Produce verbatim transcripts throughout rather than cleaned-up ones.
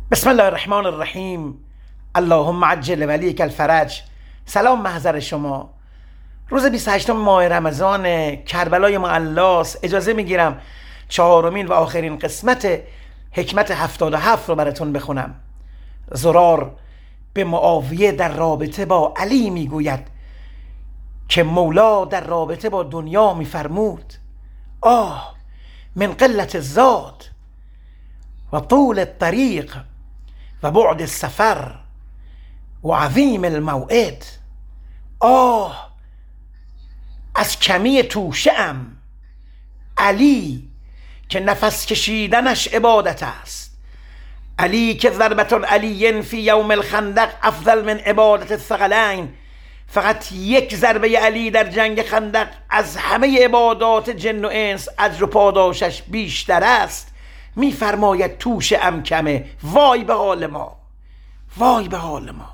بسم الله الرحمن الرحیم. اللهم عجل ولیک الفرج. سلام محضر شما. روز بیست و هشتم ماه رمضان، کربلای معلاست. اجازه میگیرم چهارمین و آخرین قسمت حکمت هفتاد و هفت رو براتون بخونم. زرار به معاویه در رابطه با علی میگوید که مولا در رابطه با دنیا میفرمود: آه من قلت الزاد و طول الطریق و بعد السفر و عظیم الموعد. آه از کمی توشه ام، علی که نفس کشیدنش عبادت است، علی که ضربة علی فی یوم الخندق افضل من عبادت الثقلین. فقط یک ضربه علی در جنگ خندق از همه عبادات جن و انس اجر و پاداشش بیشتر است. میفرماید توشه ام کمه. وای به حال ما، وای به حال ما.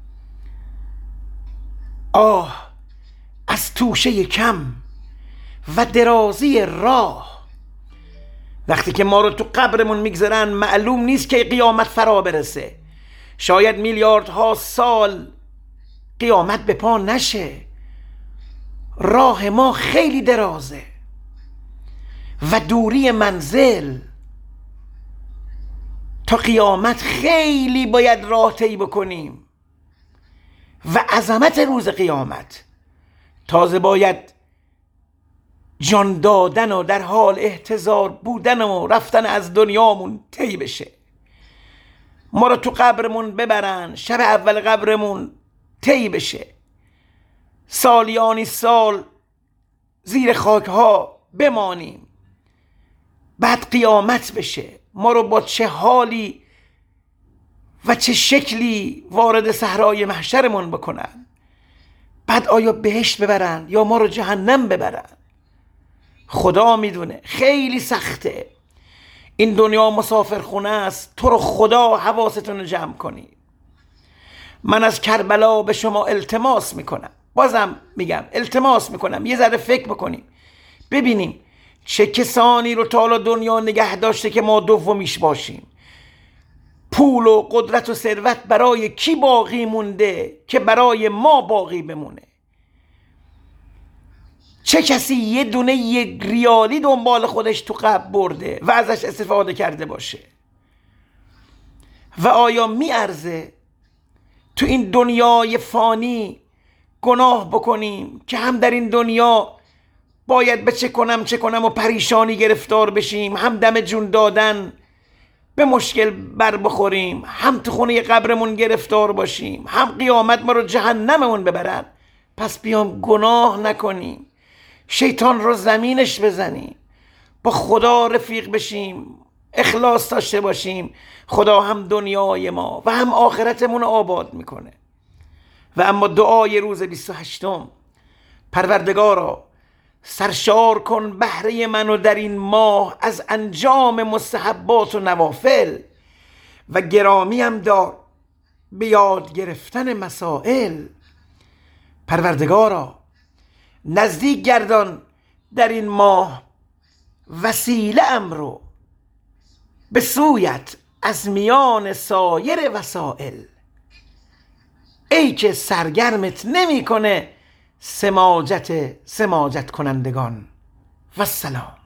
آه از توشه کم و درازی راه. وقتی که ما رو تو قبرمون میگذارن معلوم نیست که قیامت فرا برسه. شاید میلیاردها سال قیامت به پا نشه. راه ما خیلی درازه و دوری منزل تا قیامت خیلی باید راه طی بکنیم و عظمت روز قیامت تازه باید جان دادن و در حال احتضار بودن و رفتن از دنیامون طی بشه. ما رو تو قبرمون ببرن، شب اول قبرمون طی بشه، سالیانی سال زیر خاک ها بمانیم، بعد قیامت بشه. ما رو با چه حالی و چه شکلی وارد صحرای محشرمون بکنن، بعد آیا بهشت ببرن یا ما رو جهنم ببرن، خدا میدونه. خیلی سخته. این دنیا مسافرخونه است. تو رو خدا حواستون رو جمع کنید. من از کربلا به شما التماس میکنم، بازم میگم التماس میکنم یه ذره فکر بکنیم، ببینیم چه کسانی رو تا حالا دنیا نگه داشته که ما دومیش باشیم. پول و قدرت و ثروت برای کی باقی مونده که برای ما باقی بمونه؟ چه کسی یه دونه یک ریالی دنبال خودش تو قبر برده و ازش استفاده کرده باشه؟ و آیا میارزه تو این دنیای فانی گناه بکنیم که هم در این دنیا باید به چه کنم چه کنم و پریشانی گرفتار بشیم، هم دم جون دادن به مشکل بر بخوریم، هم تو خونه قبرمون گرفتار باشیم، هم قیامت ما رو جهنممون ببرن؟ پس بیام گناه نکنیم، شیطان رو زمینش بزنیم، با خدا رفیق بشیم، اخلاص داشته باشیم. خدا هم دنیای ما و هم آخرتمون رو آباد میکنه. و اما دعای روز بیست و هشتم: پروردگارا سرشار کن بهره منو در این ماه از انجام مستحبات و نوافل و گرامیم دار به یاد گرفتن مسائل. پروردگارا نزدیک گردان در این ماه وسیله ام رو به سویت از میان سایر وسائل، ای که سرگرمت نمی کنه سماجت سماجت کنندگان. و السلام.